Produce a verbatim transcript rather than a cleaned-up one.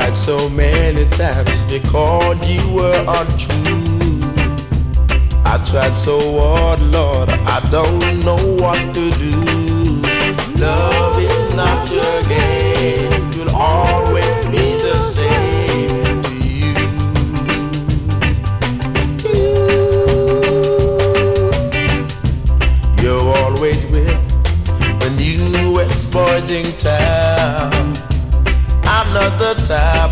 cried so many times because you were untrue. I tried so hard, Lord, I don't know what to do. Love is not your game, it will always be the same to you. You're always with the new West boys in town. I'm not the type